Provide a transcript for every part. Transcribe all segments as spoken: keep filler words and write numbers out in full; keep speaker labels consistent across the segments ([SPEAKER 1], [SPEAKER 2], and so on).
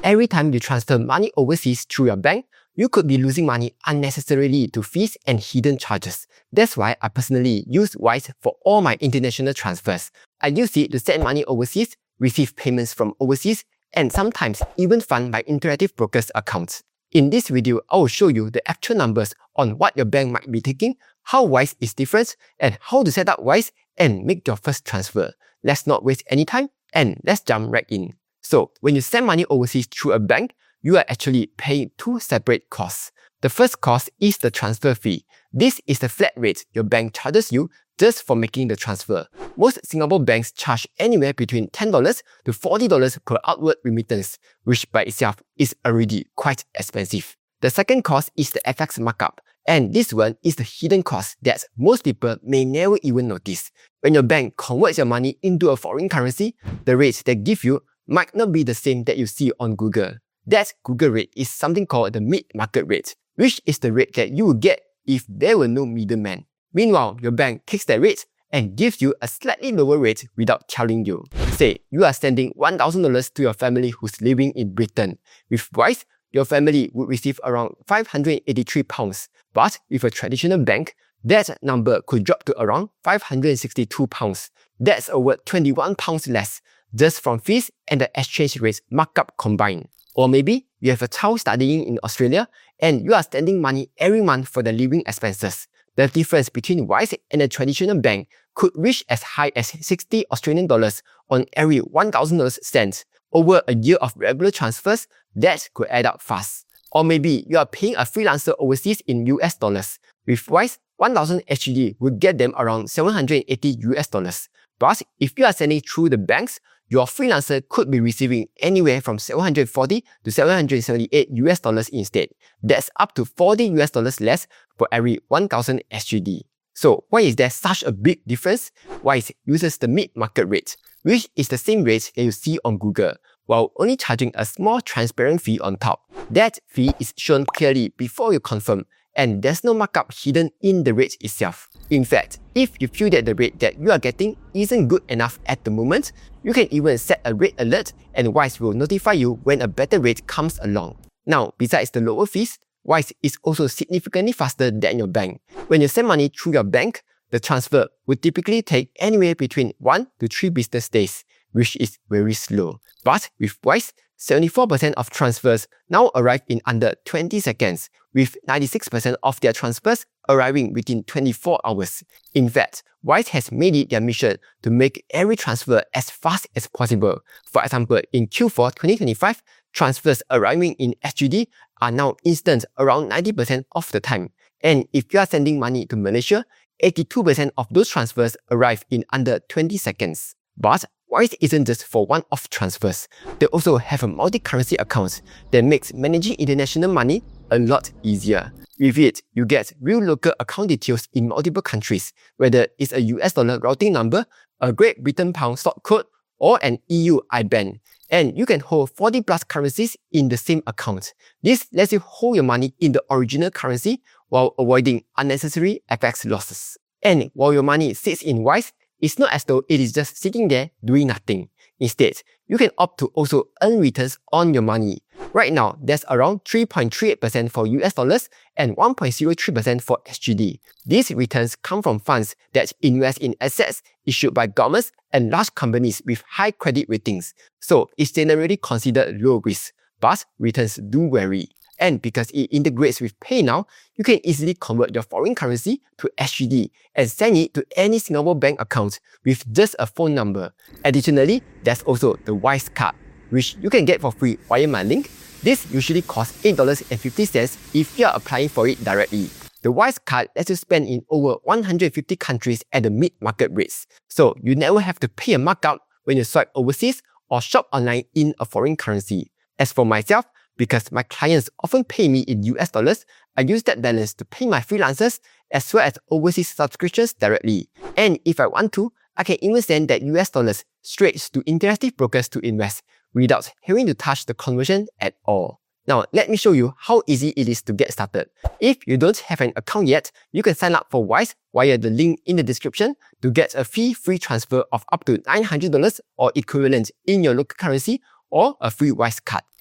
[SPEAKER 1] Every time you transfer money overseas through your bank, you could be losing money unnecessarily to fees and hidden charges. That's why I personally use Wise for all my international transfers. I use it to send money overseas, receive payments from overseas, and sometimes even fund my Interactive Brokers accounts. In this video, I will show you the actual numbers on what your bank might be taking, how Wise is different, and how to set up Wise and make your first transfer. Let's not waste any time and let's jump right in. So, when you send money overseas through a bank, you are actually paying two separate costs. The first cost is the transfer fee. This is the flat rate your bank charges you just for making the transfer. Most Singapore banks charge anywhere between ten dollars to forty dollars per outward remittance, which by itself is already quite expensive. The second cost is the F X markup, and this one is the hidden cost that most people may never even notice. When your bank converts your money into a foreign currency, the rate they give you might not be the same that you see on Google. That Google rate is something called the mid-market rate, which is the rate that you would get if there were no middleman. Meanwhile, your bank takes that rate and gives you a slightly lower rate without telling you. Say, you are sending one thousand dollars to your family who's living in Britain. With Wise, your family would receive around five hundred eighty-three pounds. But with a traditional bank, that number could drop to around five hundred sixty-two pounds. That's over twenty-one pounds less, just from fees and the exchange rates markup combined. Or maybe you have a child studying in Australia and you are sending money every month for their living expenses. The difference between Wise and a traditional bank could reach as high as sixty Australian dollars on every one thousand dollars sent. Over a year of regular transfers, that could add up fast. Or maybe you are paying a freelancer overseas in U S dollars. With Wise, one thousand S G D would get them around seven hundred eighty U S dollars. But if you are sending through the banks, your freelancer could be receiving anywhere from seven hundred forty to seven hundred seventy-eight U S dollars instead. That's up to forty U S dollars less for every one thousand S G D. So why is there such a big difference? Wise uses the mid-market rate, which is the same rate that you see on Google, while only charging a small transparent fee on top. That fee is shown clearly before you confirm, and there's no markup hidden in the rate itself. In fact, if you feel that the rate that you are getting isn't good enough at the moment, you can even set a rate alert and Wise will notify you when a better rate comes along. Now, besides the lower fees, Wise is also significantly faster than your bank. When you send money through your bank, the transfer would typically take anywhere between one to three business days, which is very slow. But with Wise, seventy-four percent of transfers now arrive in under twenty seconds, with ninety-six percent of their transfers arriving within twenty-four hours. In fact, Wise has made it their mission to make every transfer as fast as possible. For example, in Q four twenty twenty-five, transfers arriving in S G D are now instant around ninety percent of the time. And if you are sending money to Malaysia, eighty-two percent of those transfers arrive in under twenty seconds. But Wise isn't just for one-off transfers. They also have a multi-currency account that makes managing international money a lot easier. With it, you get real local account details in multiple countries, whether it's a U S dollar routing number, a Great Britain pound stock code, or an E U I B A N. And you can hold forty plus currencies in the same account. This lets you hold your money in the original currency while avoiding unnecessary F X losses. And while your money sits in Wise, it's not as though it is just sitting there doing nothing. Instead, you can opt to also earn returns on your money. Right now, there's around three point three eight percent for U S dollars and one point zero three percent for S G D. These returns come from funds that invest in assets issued by governments and large companies with high credit ratings. So it's generally considered low risk, but returns do vary. And because it integrates with PayNow, you can easily convert your foreign currency to S G D and send it to any Singapore bank account with just a phone number. Additionally, there's also the Wise card, which you can get for free via my link. This usually costs eight dollars and fifty cents if you are applying for it directly. The Wise card lets you spend in over one hundred fifty countries at the mid-market rates, so you never have to pay a markup when you swipe overseas or shop online in a foreign currency. As for myself, because my clients often pay me in U S dollars, I use that balance to pay my freelancers as well as overseas subscriptions directly. And if I want to, I can even send that U S dollars straight to Interactive Brokers to invest without having to touch the conversion at all. Now, let me show you how easy it is to get started. If you don't have an account yet, you can sign up for Wise via the link in the description to get a fee-free transfer of up to nine hundred dollars or equivalent in your local currency or a free Wise card.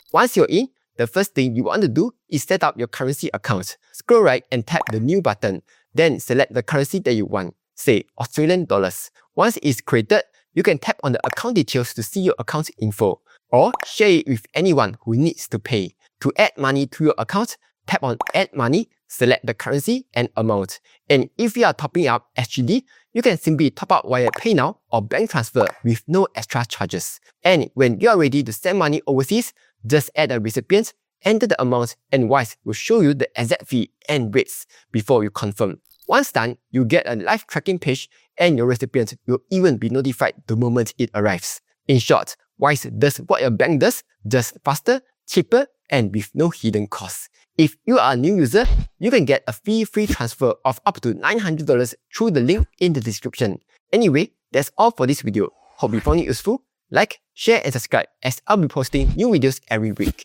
[SPEAKER 1] Once you're in, the first thing you want to do is set up your currency account. Scroll right and tap the new button. Then select the currency that you want, say Australian dollars. Once it's created, you can tap on the account details to see your account info, or share it with anyone who needs to pay. To add money to your account, tap on Add Money, select the currency and amount. And if you are topping up S G D, you can simply top up via PayNow or bank transfer with no extra charges. And when you are ready to send money overseas, just add a recipient, enter the amount, and Wise will show you the exact fee and rates before you confirm. Once done, you get a live tracking page and your recipient will even be notified the moment it arrives. In short, Wise does what your bank does, just faster, cheaper, and with no hidden costs. If you are a new user, you can get a fee free transfer of up to nine hundred dollars through the link in the description. Anyway, that's all for this video. Hope you found it useful. Like, share and subscribe as I'll be posting new videos every week.